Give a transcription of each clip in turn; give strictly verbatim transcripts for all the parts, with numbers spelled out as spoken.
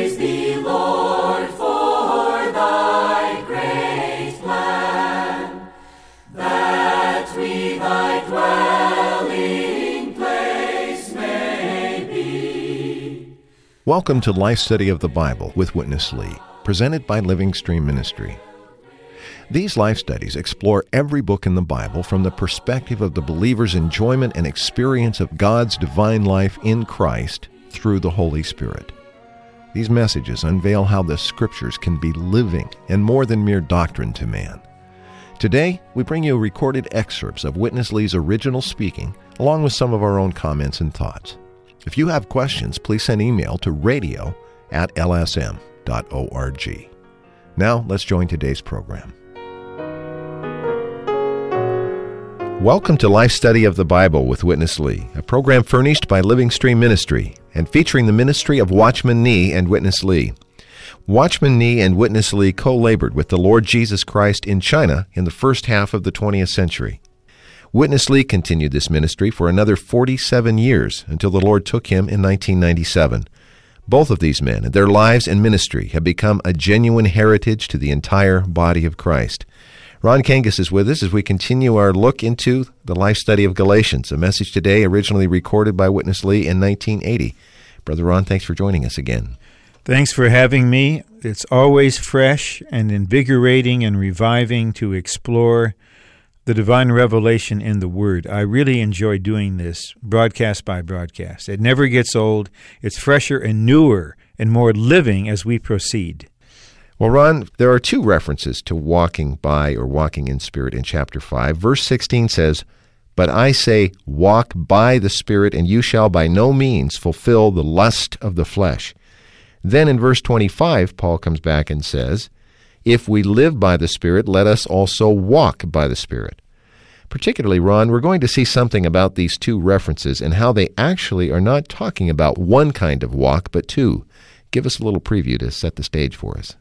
Praise thee, Lord, for thy great plan, that we thy dwelling place may be. Welcome to Life Study of the Bible with Witness Lee, presented by Living Stream Ministry. These life studies explore every book in the Bible from the perspective of the believer's enjoyment and experience of God's divine life in Christ through the Holy Spirit. These messages unveil how the Scriptures can be living and more than mere doctrine to man. Today, we bring you recorded excerpts of Witness Lee's original speaking, along with some of our own comments and thoughts. If you have questions, please send email to radio at l s m dot org. Now, let's join today's program. Welcome to Life Study of the Bible with Witness Lee, a program furnished by Living Stream Ministry and featuring the ministry of Watchman Nee and Witness Lee. Watchman Nee and Witness Lee co-labored with the Lord Jesus Christ in China in the first half of the twentieth century. Witness Lee continued this ministry for another forty-seven years until the Lord took him in nineteen ninety-seven. Both of these men and their lives and ministry have become a genuine heritage to the entire body of Christ. Ron Kangas is with us as we continue our look into the life study of Galatians, a message today originally recorded by Witness Lee in nineteen eighty. Brother Ron, thanks for joining us again. Thanks for having me. It's always fresh and invigorating and reviving to explore the divine revelation in the Word. I really enjoy doing this broadcast by broadcast. It never gets old. It's fresher and newer and more living as we proceed. Well, Ron, there are two references to walking by or walking in Spirit in chapter five. Verse sixteen says, "But I say, walk by the Spirit, and you shall by no means fulfill the lust of the flesh." Then in verse twenty-five, Paul comes back and says, "If we live by the Spirit, let us also walk by the Spirit." Particularly, Ron, we're going to see something about these two references and how they actually are not talking about one kind of walk, but two. Give us a little preview to set the stage for us.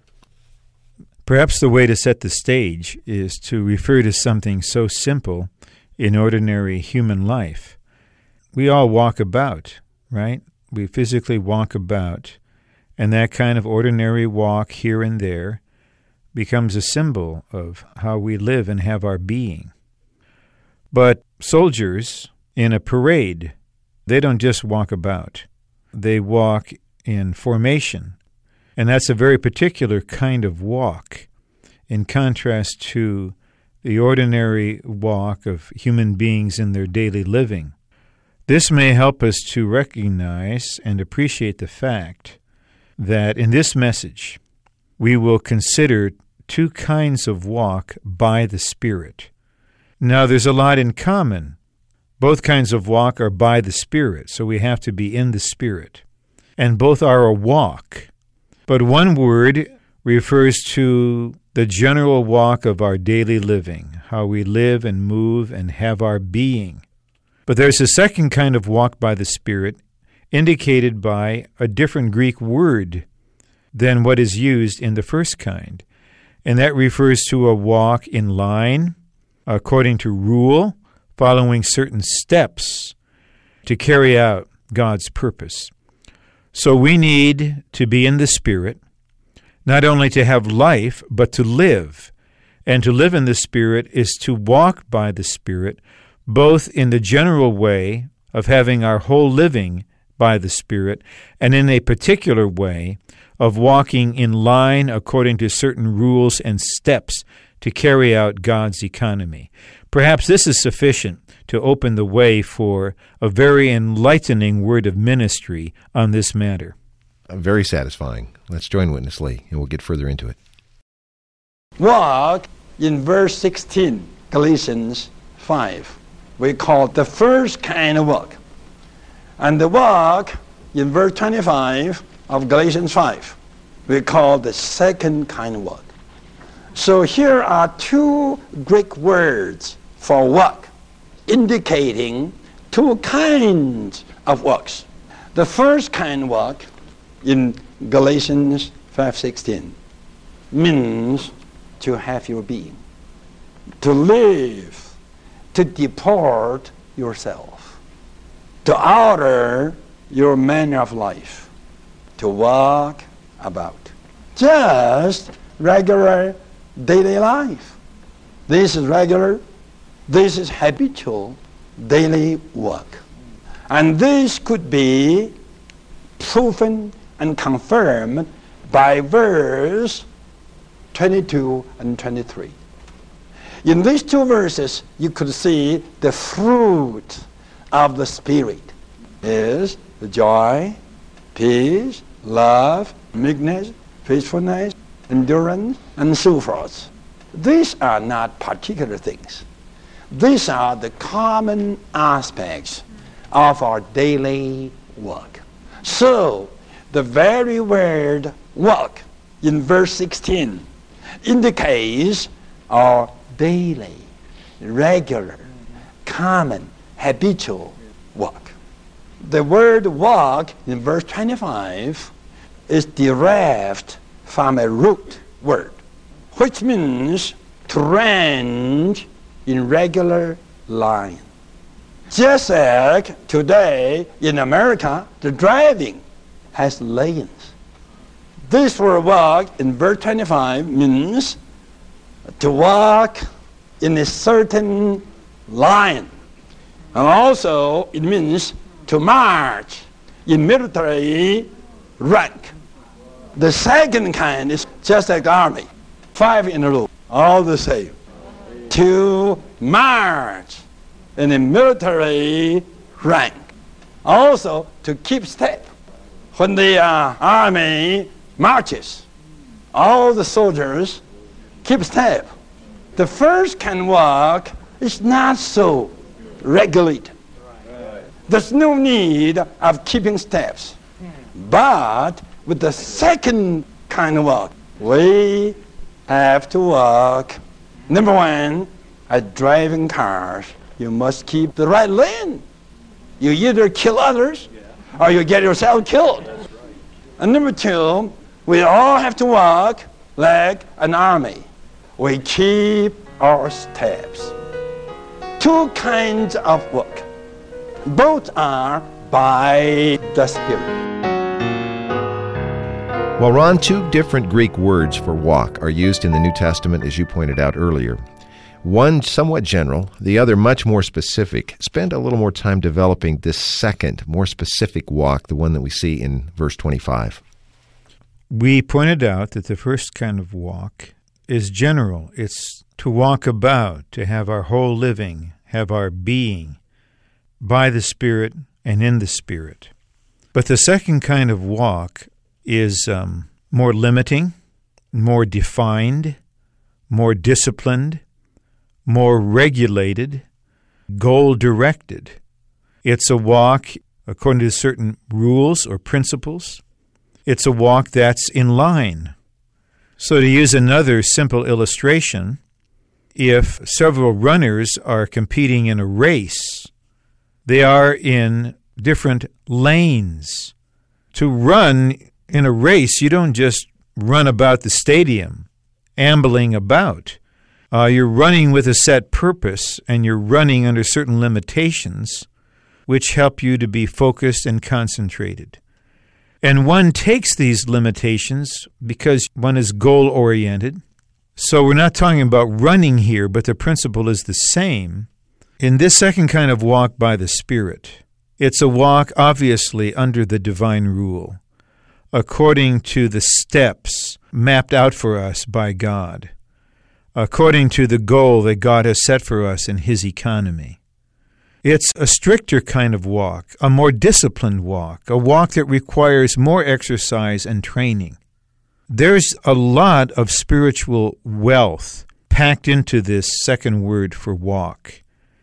Perhaps the way to set the stage is to refer to something so simple in ordinary human life. We all walk about, right? We physically walk about, and that kind of ordinary walk here and there becomes a symbol of how we live and have our being. But soldiers in a parade, they don't just walk about. They walk in formation. And that's a very particular kind of walk, in contrast to the ordinary walk of human beings in their daily living. This may help us to recognize and appreciate the fact that in this message, we will consider two kinds of walk by the Spirit. Now, there's a lot in common. Both kinds of walk are by the Spirit, so we have to be in the Spirit. And both are a walk. But one word refers to the general walk of our daily living, how we live and move and have our being. But there's a second kind of walk by the Spirit indicated by a different Greek word than what is used in the first kind. And that refers to a walk in line, according to rule, following certain steps to carry out God's purpose. So we need to be in the Spirit, not only to have life, but to live. And to live in the Spirit is to walk by the Spirit, both in the general way of having our whole living by the Spirit, and in a particular way of walking in line according to certain rules and steps to carry out God's economy. Perhaps this is sufficient to open the way for a very enlightening word of ministry on this matter. Very satisfying. Let's join Witness Lee, and we'll get further into it. Walk, in verse sixteen, Galatians five, we call the first kind of walk. And the walk, in verse twenty-five of Galatians five, we call the second kind of walk. So here are two Greek words for walk, indicating two kinds of walks. The first kind of walk in Galatians five sixteen means to have your being, to live, to deport yourself, to alter your manner of life, to walk about. Just regular daily life. This is regular, this is habitual daily work. And this could be proven and confirmed by verse twenty-two and twenty-three. In these two verses, you could see the fruit of the Spirit is the joy, peace, love, meekness, faithfulness, endurance, and so forth. These are not particular things. These are the common aspects of our daily work. So, the very word work in verse sixteen indicates our daily, regular, common, habitual work. The word work in verse twenty-five is derived from a root word, which means to range in regular line. Just like today in America, the driving has lanes. This word walk in verse twenty-five means to walk in a certain line. And also it means to march in military rank. The second kind is just like the army, five in a row, all the same. To march in a military rank. Also to keep step. When the uh, army marches, all the soldiers keep step. The first kind walk is not so regulated. There's no need of keeping steps. But with the second kind of walk, we have to walk. Number one, at driving cars, you must keep the right lane. You either kill others or you get yourself killed. And number two, we all have to walk like an army. We keep our steps. Two kinds of work. Both are by the Spirit. Well, Ron, two different Greek words for walk are used in the New Testament, as you pointed out earlier. One somewhat general, the other much more specific. Spend a little more time developing this second, more specific walk, the one that we see in verse twenty-five. We pointed out that the first kind of walk is general. It's to walk about, to have our whole living, have our being by the Spirit and in the Spirit. But the second kind of walk is um, more limiting, more defined, more disciplined, more regulated, goal-directed. It's a walk according to certain rules or principles. It's a walk that's in line. So to use another simple illustration, if several runners are competing in a race, they are in different lanes. To run in a race, you don't just run about the stadium, ambling about. Uh, you're running with a set purpose, and you're running under certain limitations, which help you to be focused and concentrated. And one takes these limitations because one is goal-oriented. So we're not talking about running here, but the principle is the same. In this second kind of walk by the Spirit, it's a walk obviously under the divine rule, according to the steps mapped out for us by God, according to the goal that God has set for us in His economy. It's a stricter kind of walk, a more disciplined walk, a walk that requires more exercise and training. There's a lot of spiritual wealth packed into this second word for walk.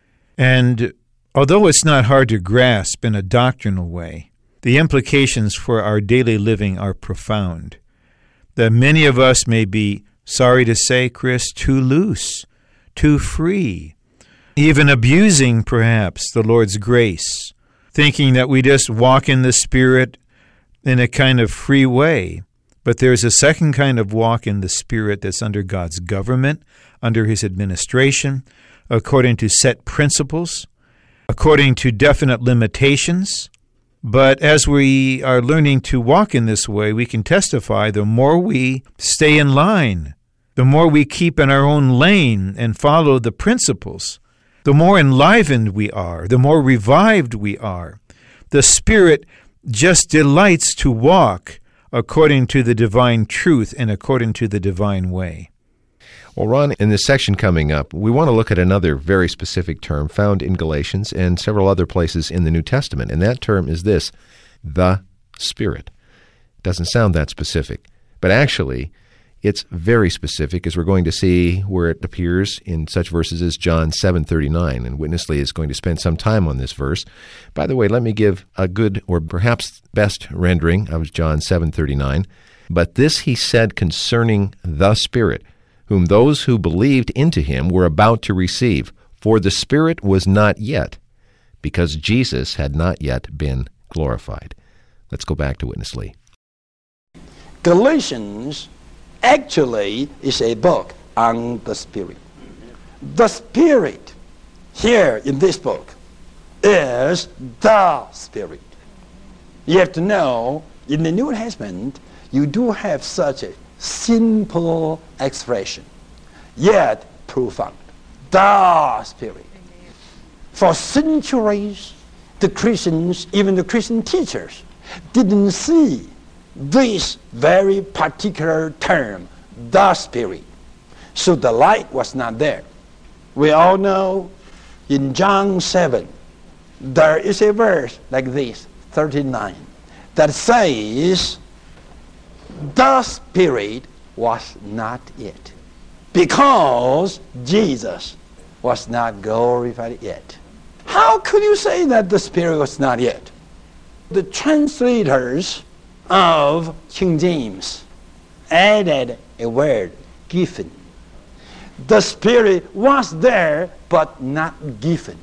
And although it's not hard to grasp in a doctrinal way, the implications for our daily living are profound. That many of us may be, sorry to say, Chris, too loose, too free, even abusing, perhaps, the Lord's grace, thinking that we just walk in the Spirit in a kind of free way. But there's a second kind of walk in the Spirit that's under God's government, under His administration, according to set principles, according to definite limitations. But as we are learning to walk in this way, we can testify the more we stay in line, the more we keep in our own lane and follow the principles, the more enlivened we are, the more revived we are. The Spirit just delights to walk according to the divine truth and according to the divine way. Well, Ron, in this section coming up, we want to look at another very specific term found in Galatians and several other places in the New Testament, and that term is this, the Spirit. It doesn't sound that specific, but actually, it's very specific, as we're going to see where it appears in such verses as John seven thirty-nine, and Witness Lee is going to spend some time on this verse. By the way, let me give a good, or perhaps best rendering of John seven thirty-nine. But this he said concerning the Spirit, whom those who believed into him were about to receive. For the Spirit was not yet, because Jesus had not yet been glorified. Let's go back to Witness Lee. Galatians actually is a book on the Spirit. The Spirit here in this book is the Spirit. You have to know, in the New Testament, you do have such a simple expression, yet profound. The Spirit. For centuries, the Christians, even the Christian teachers, didn't see this very particular term, the Spirit. So the light was not there. We all know in John seven, there is a verse like this, thirty-nine, that says, the Spirit was not yet, because Jesus was not glorified yet. How could you say that the Spirit was not yet? The translators of King James added a word, given. The Spirit was there, but not given.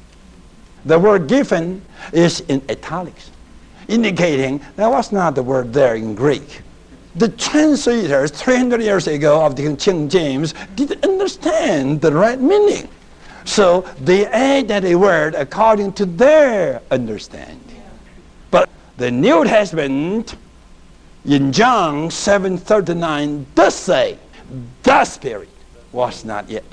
The word given is in italics, indicating that was not the word there in Greek. The translators three hundred years ago of the King James didn't understand the right meaning. So they added a word according to their understanding. But the New Testament in John seven thirty-nine does say the Spirit was not yet,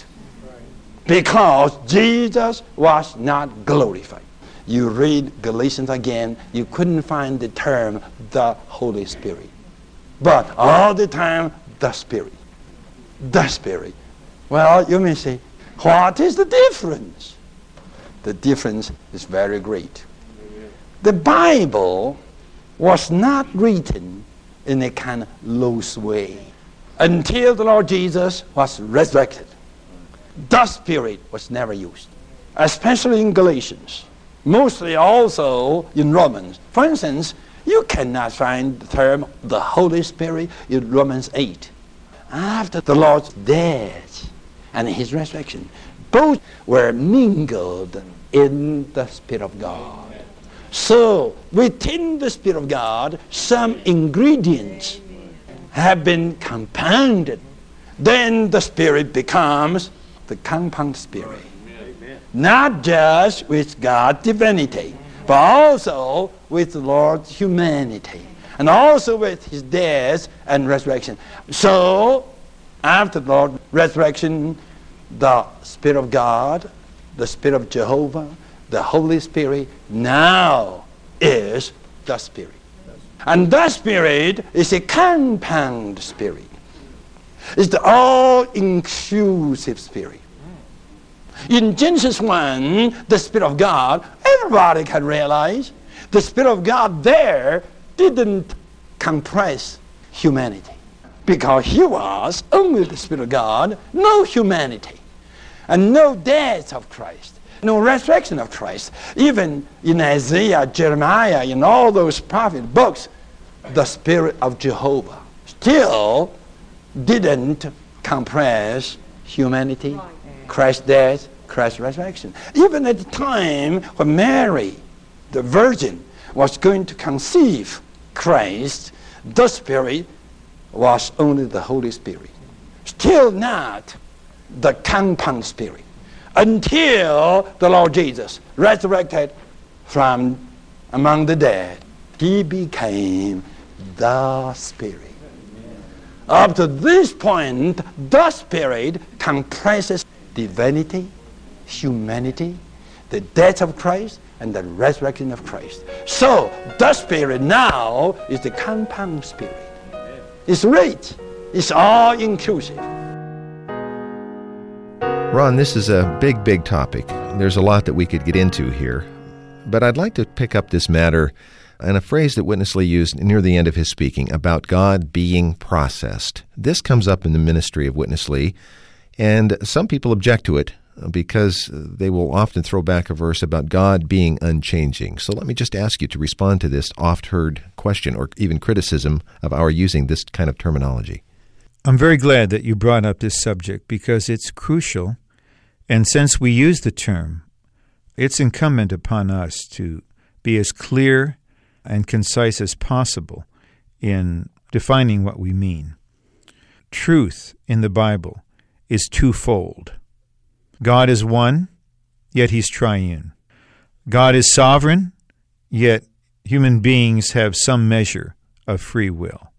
because Jesus was not glorified. You read Galatians again, you couldn't find the term the Holy Spirit. But all the time, the Spirit. The Spirit. Well, you may say, what is the difference? The difference is very great. The Bible was not written in a kind of loose way until the Lord Jesus was resurrected. The Spirit was never used, especially in Galatians, mostly also in Romans. For instance, you cannot find the term the Holy Spirit in Romans eight. After the Lord's death and his resurrection, both were mingled in the Spirit of God. So, within the Spirit of God, some ingredients have been compounded. Then the Spirit becomes the compound Spirit. Not just with God's divinity, but also with the Lord's humanity, and also with his death and resurrection. So, after the Lord's resurrection, the Spirit of God, the Spirit of Jehovah, the Holy Spirit now is the Spirit. And that Spirit is a compound Spirit. It's the all-inclusive Spirit. In Genesis one, the Spirit of God, everybody can realize, the Spirit of God there didn't compress humanity, because he was only the Spirit of God, no humanity, and no death of Christ, no resurrection of Christ. Even in Isaiah, Jeremiah, in all those prophet books, the Spirit of Jehovah still didn't compress humanity, Christ's death, Christ's resurrection. Even at the time when Mary, the Virgin, was going to conceive Christ, the Spirit was only the Holy Spirit. Still not the compound Spirit. Until the Lord Jesus resurrected from among the dead, he became the Spirit. Up to this point, the Spirit comprises divinity, humanity, the death of Christ, and the resurrection of Christ. So, the Spirit now is the compound Spirit. It's rich. It's all-inclusive. Ron, this is a big, big topic. There's a lot that we could get into here. But I'd like to pick up this matter and a phrase that Witness Lee used near the end of his speaking about God being processed. This comes up in the ministry of Witness Lee, and some people object to it because they will often throw back a verse about God being unchanging. So let me just ask you to respond to this oft-heard question or even criticism of our using this kind of terminology. I'm very glad that you brought up this subject because it's crucial, and since we use the term, it's incumbent upon us to be as clear and concise as possible in defining what we mean. Truth in the Bible is twofold. God is one, yet he's triune. God is sovereign, yet human beings have some measure of free will.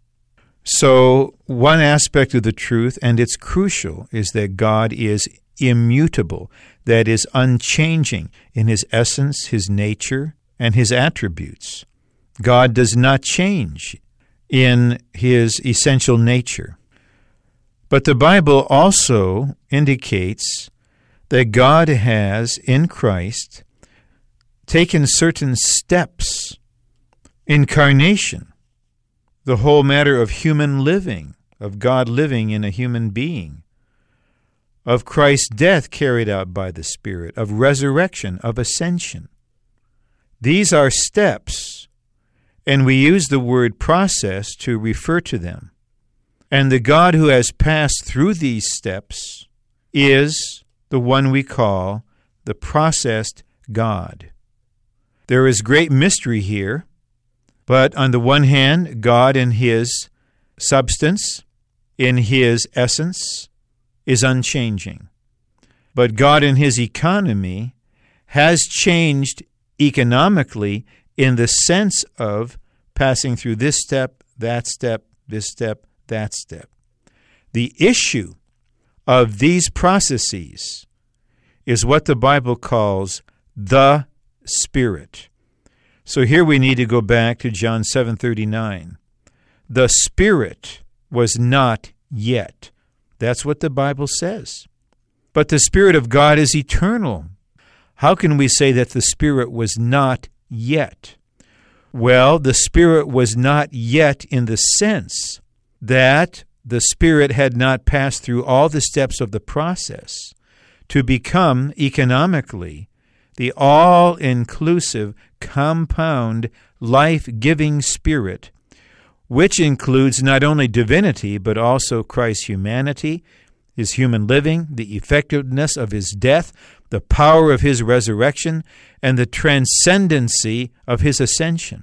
So one aspect of the truth, and it's crucial, is that God is immutable, that is unchanging in his essence, his nature, and his attributes. God does not change in his essential nature. But the Bible also indicates that God has, in Christ, taken certain steps. Incarnation, the whole matter of human living, of God living in a human being, of Christ's death carried out by the Spirit, of resurrection, of ascension. These are steps, and we use the word process to refer to them. And the God who has passed through these steps is the one we call the processed God. There is great mystery here, but on the one hand, God in his substance, in his essence, is unchanging. But God in his economy has changed economically in the sense of passing through this step, that step, this step, that step. The issue of these processes is what the Bible calls the Spirit. So here we need to go back to John seven thirty-nine. The Spirit was not yet. That's what the Bible says. But the Spirit of God is eternal. How can we say that the Spirit was not yet? Well, the Spirit was not yet in the sense that the Spirit had not passed through all the steps of the process to become economically the all-inclusive, compound, life-giving Spirit, which includes not only divinity, but also Christ's humanity, his human living, the effectiveness of his death, the power of his resurrection, and the transcendency of his ascension.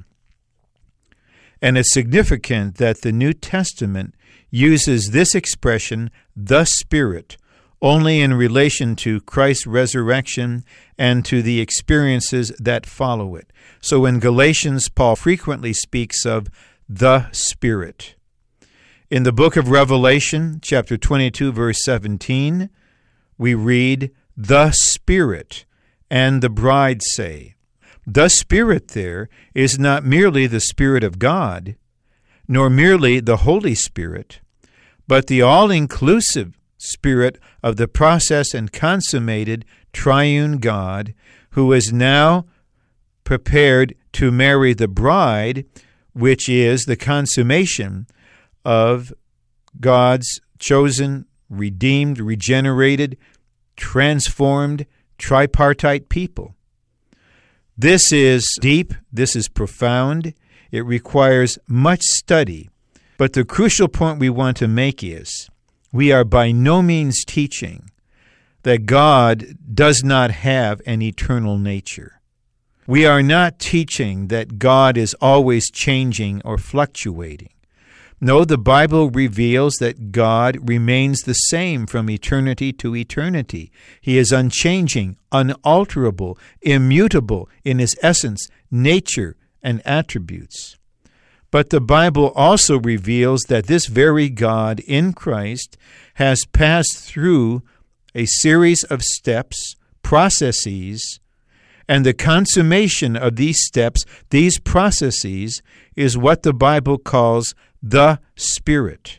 And it's significant that the New Testament uses this expression, the Spirit, only in relation to Christ's resurrection and to the experiences that follow it. So in Galatians, Paul frequently speaks of the Spirit. In the book of Revelation, chapter twenty-two, verse seventeen, we read, the Spirit and the bride say. The Spirit there is not merely the Spirit of God, nor merely the Holy Spirit, but the all-inclusive Spirit of the process and consummated triune God, who is now prepared to marry the bride, which is the consummation of God's chosen, redeemed, regenerated, transformed, tripartite people. This is deep, this is profound, it requires much study, but the crucial point we want to make is, we are by no means teaching that God does not have an eternal nature. We are not teaching that God is always changing or fluctuating. No, the Bible reveals that God remains the same from eternity to eternity. He is unchanging, unalterable, immutable in his essence, nature, and attributes. But the Bible also reveals that this very God in Christ has passed through a series of steps, processes, and the consummation of these steps, these processes, is what the Bible calls the Spirit.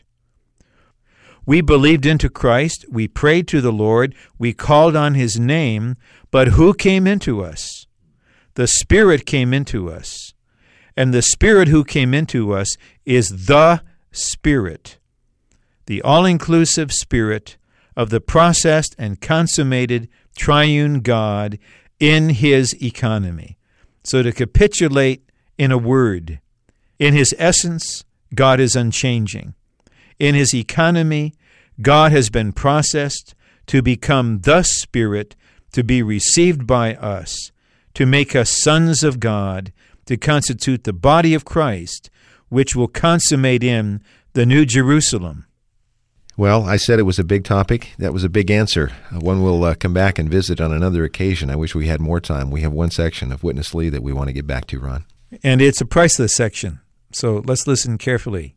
We believed into Christ, we prayed to the Lord, we called on His name, but who came into us? The Spirit came into us. And the Spirit who came into us is the Spirit, the all-inclusive Spirit of the processed and consummated triune God in His economy. So to capitulate in a word, in His essence, God is unchanging. In His economy, God has been processed to become the Spirit, to be received by us, to make us sons of God, to constitute the body of Christ, which will consummate in the New Jerusalem. Well, I said it was a big topic. That was a big answer. Uh, one we'll uh, come back and visit on another occasion. I wish we had more time. We have one section of Witness Lee that we want to get back to, Ron. And it's a priceless section, so let's listen carefully.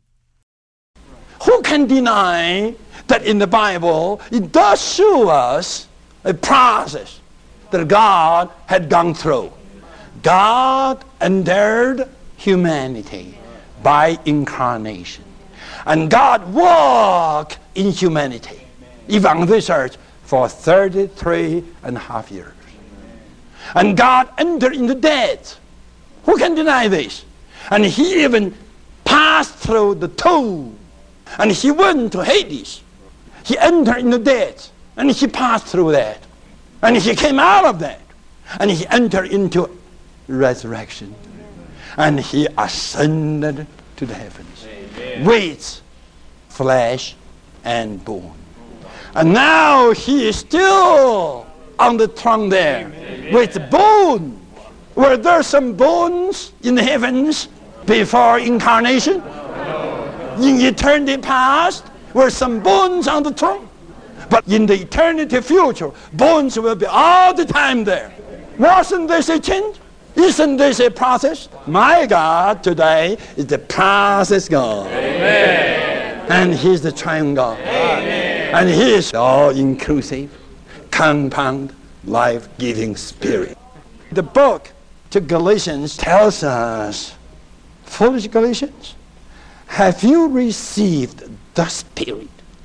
Who can deny that in the Bible it does show us a process that God had gone through? God entered humanity by incarnation. And God walked in humanity, even on this earth, for thirty-three and a half years. And God entered in the dead. Who can deny this? And He even passed through the tomb. And He went to Hades. He entered in the dead. And He passed through that. And He came out of that. And He entered into resurrection. And He ascended to the heavens. Amen. With flesh and bone. And now He is still on the throne there. Amen. With bone. Were there some bones in the heavens before incarnation? No. In eternity past, were some bones on the throne? But in the eternity future, bones will be all the time there. Wasn't this a change? Isn't this a process? My God today is the process God. Amen. And He's the triune God. Amen. And He is all-inclusive, compound, life-giving Spirit. The book to Galatians tells us, foolish Galatians, have you received the Spirit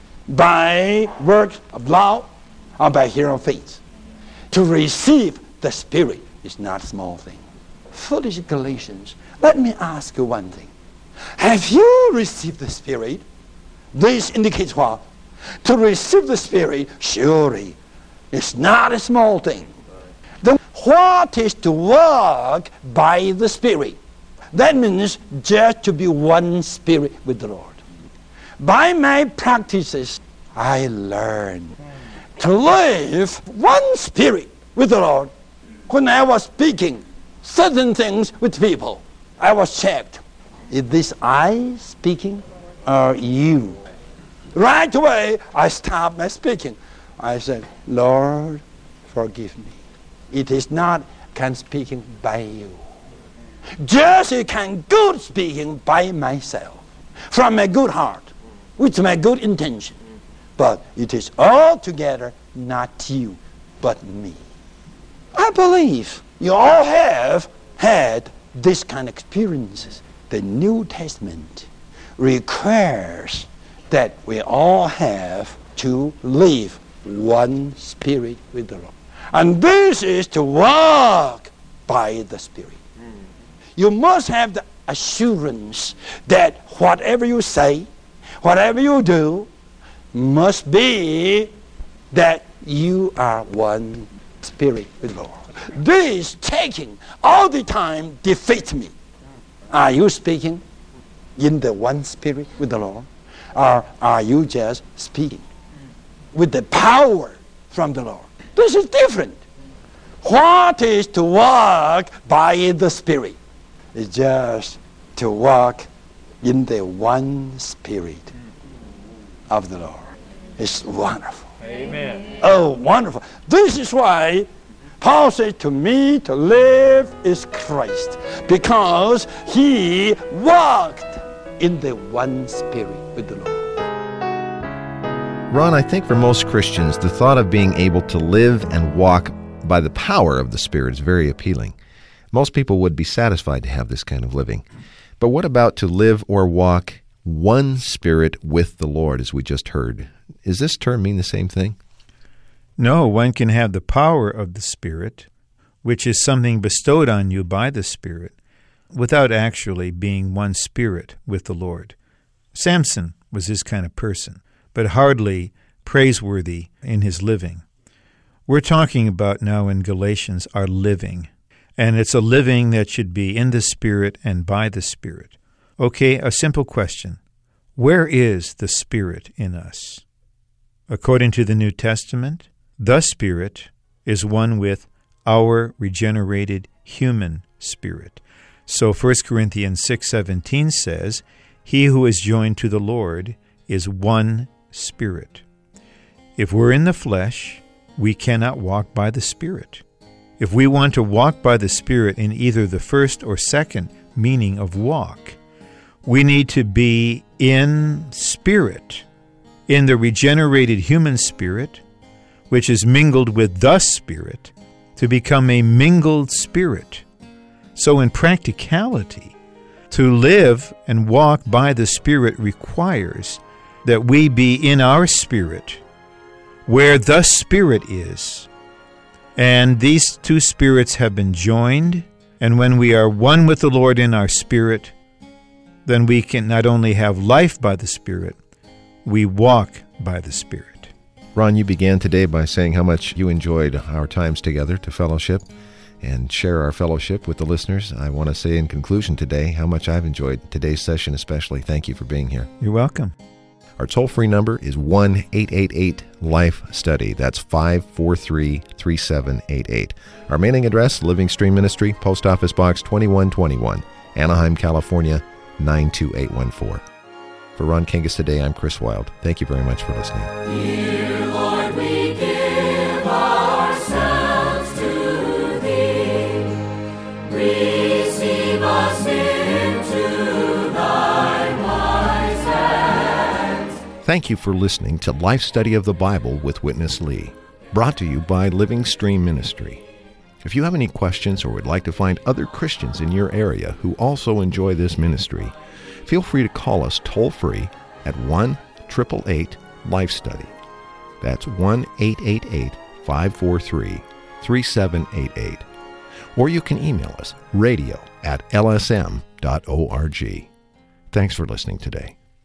by works of law or by hearing of faith? To receive the Spirit is not a small thing. Foolish Galatians, let me ask you one thing. Have you received the Spirit? This indicates what? To receive the Spirit, surely, is not a small thing. Then what is to walk by the Spirit? That means just to be one spirit with the Lord. By my practices, I learn to live one spirit with the Lord. When I was speaking certain things with people, I was checked. Is this I speaking or you? Right away, I stopped my speaking. I said, Lord, forgive me. It is not can speaking by you. Just you can good speaking by myself, from my good heart, with my good intention. But it is altogether not you, but me. I believe you all have had this kind of experiences. The New Testament requires that we all have to live one spirit with the Lord. And this is to walk by the Spirit. You must have the assurance that whatever you say, whatever you do, must be that you are one spirit with the Lord. This taking all the time defeats me. Are you speaking in the one spirit with the Lord? Or are you just speaking with the power from the Lord? This is different. What is to walk by the Spirit? It's just to walk in the one spirit of the Lord. It's wonderful. Amen. Oh, wonderful. This is why Paul said, to me to live is Christ, because he walked in the one spirit with the Lord. Ron, I think for most Christians, the thought of being able to live and walk by the power of the Spirit is very appealing. Most people would be satisfied to have this kind of living. But what about to live or walk one spirit with the Lord, as we just heard? Does this term mean the same thing? No, one can have the power of the Spirit, which is something bestowed on you by the Spirit, without actually being one spirit with the Lord. Samson was this kind of person, but hardly praiseworthy in his living. We're talking about now in Galatians our living, and it's a living that should be in the Spirit and by the Spirit. Okay, a simple question. Where is the Spirit in us? According to the New Testament, the Spirit is one with our regenerated human spirit. So First Corinthians six seventeen says, he who is joined to the Lord is one spirit. If we're in the flesh, we cannot walk by the Spirit. If we want to walk by the Spirit in either the first or second meaning of walk, we need to be in spirit, in the regenerated human spirit, which is mingled with the Spirit, to become a mingled spirit. So in practicality, to live and walk by the Spirit requires that we be in our spirit, where the Spirit is. And these two spirits have been joined, and when we are one with the Lord in our spirit, then we can not only have life by the Spirit, we walk by the Spirit. Ron, you began today by saying how much you enjoyed our times together to fellowship and share our fellowship with the listeners. I want to say in conclusion today how much I've enjoyed today's session especially. Thank you for being here. You're welcome. Our toll-free number is one eight eight eight life study. That's five four three, three seven eight eight. Our mailing address, Living Stream Ministry, Post Office Box twenty-one twenty-one, Anaheim, California, nine two eight one four. For Ron Kingus today, I'm Chris Wilde. Thank you very much for listening. Dear Lord, we give ourselves to Thee. Receive us into Thy wise hands. Thank you for listening to Life Study of the Bible with Witness Lee, brought to you by Living Stream Ministry. If you have any questions or would like to find other Christians in your area who also enjoy this ministry, feel free to call us toll-free at one eight eight eight life study. That's one eight eight eight, five four three, three seven eight eight. Or you can email us, radio at l s m dot org. Thanks for listening today.